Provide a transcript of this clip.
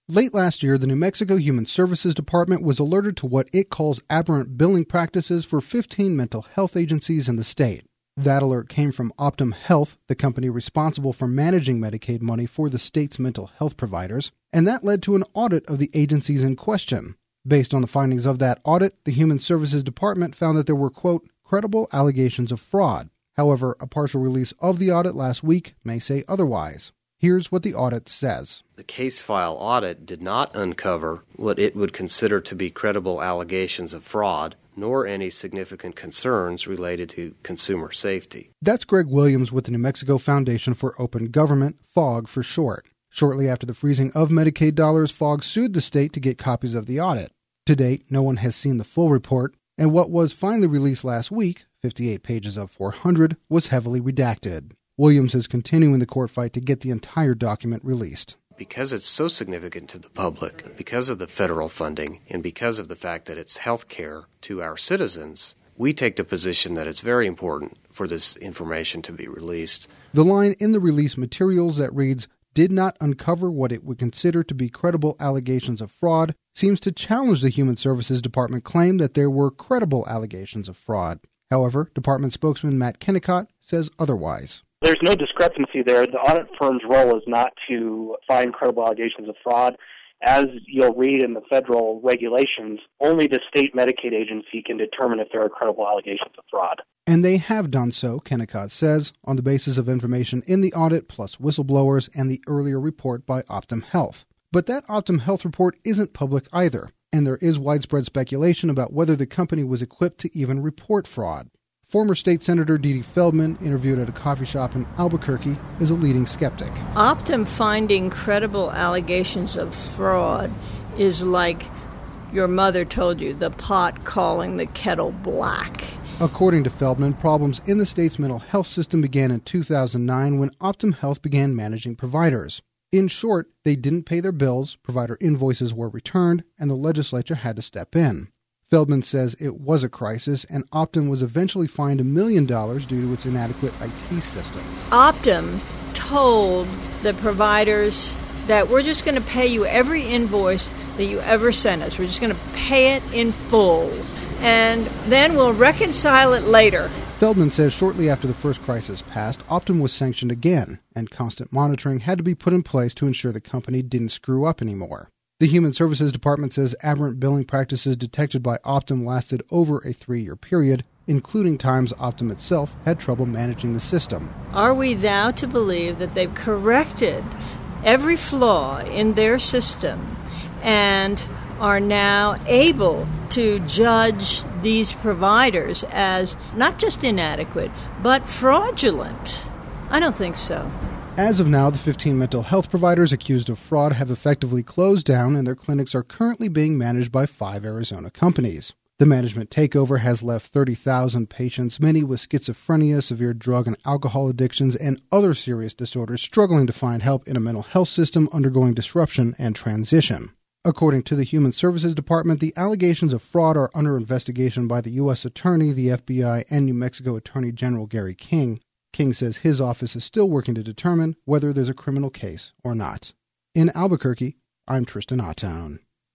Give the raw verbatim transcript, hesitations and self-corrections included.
Late last year, the New Mexico Human Services Department was alerted to what it calls aberrant billing practices for fifteen mental health agencies in the state. That alert came from Optum Health, the company responsible for managing Medicaid money for the state's mental health providers, and that led to an audit of the agencies in question. Based on the findings of that audit, the Human Services Department found that there were, quote, credible allegations of fraud. However, a partial release of the audit last week may say otherwise. Here's what the audit says. The case file audit did not uncover what it would consider to be credible allegations of fraud, nor any significant concerns related to consumer safety. That's Greg Williams with the New Mexico Foundation for Open Government, FOG for short. Shortly after the freezing of Medicaid dollars, FOG sued the state to get copies of the audit. To date, no one has seen the full report, and what was finally released last week, fifty-eight pages of four hundred, was heavily redacted. Williams is continuing the court fight to get the entire document released. Because it's so significant to the public, because of the federal funding, and because of the fact that it's health care to our citizens, we take the position that it's very important for this information to be released. The line in the release materials that reads, did not uncover what it would consider to be credible allegations of fraud, seems to challenge the Human Services Department claim that there were credible allegations of fraud. However, Department spokesman Matt Kennicott says otherwise. There's no discrepancy there. The audit firm's role is not to find credible allegations of fraud. As you'll read in the federal regulations, only the state Medicaid agency can determine if there are credible allegations of fraud. And they have done so, Kennicott says, on the basis of information in the audit plus whistleblowers and the earlier report by Optum Health. But that Optum Health report isn't public either, and there is widespread speculation about whether the company was equipped to even report fraud. Former State Senator Dee Dee Feldman, interviewed at a coffee shop in Albuquerque, is a leading skeptic. Optum finding credible allegations of fraud is like your mother told you, the pot calling the kettle black. According to Feldman, problems in the state's mental health system began in two thousand nine when Optum Health began managing providers. In short, they didn't pay their bills, provider invoices were returned, and the legislature had to step in. Feldman says it was a crisis, and Optum was eventually fined a million dollars due to its inadequate I T system. Optum told the providers that we're just going to pay you every invoice that you ever send us. We're just going to pay it in full, and then we'll reconcile it later. Feldman says shortly after the first crisis passed, Optum was sanctioned again, and constant monitoring had to be put in place to ensure the company didn't screw up anymore. The Human Services Department says aberrant billing practices detected by Optum lasted over a three-year period, including times Optum itself had trouble managing the system. Are we thou to believe that they've corrected every flaw in their system and are now able to judge these providers as not just inadequate, but fraudulent? I don't think so. As of now, the fifteen mental health providers accused of fraud have effectively closed down, and their clinics are currently being managed by five Arizona companies. The management takeover has left thirty thousand patients, many with schizophrenia, severe drug and alcohol addictions, and other serious disorders, struggling to find help in a mental health system undergoing disruption and transition. According to the Human Services Department, the allegations of fraud are under investigation by the U S Attorney, the F B I, and New Mexico Attorney General Gary King. King says his office is still working to determine whether there's a criminal case or not. In Albuquerque, I'm Tristan Ottown.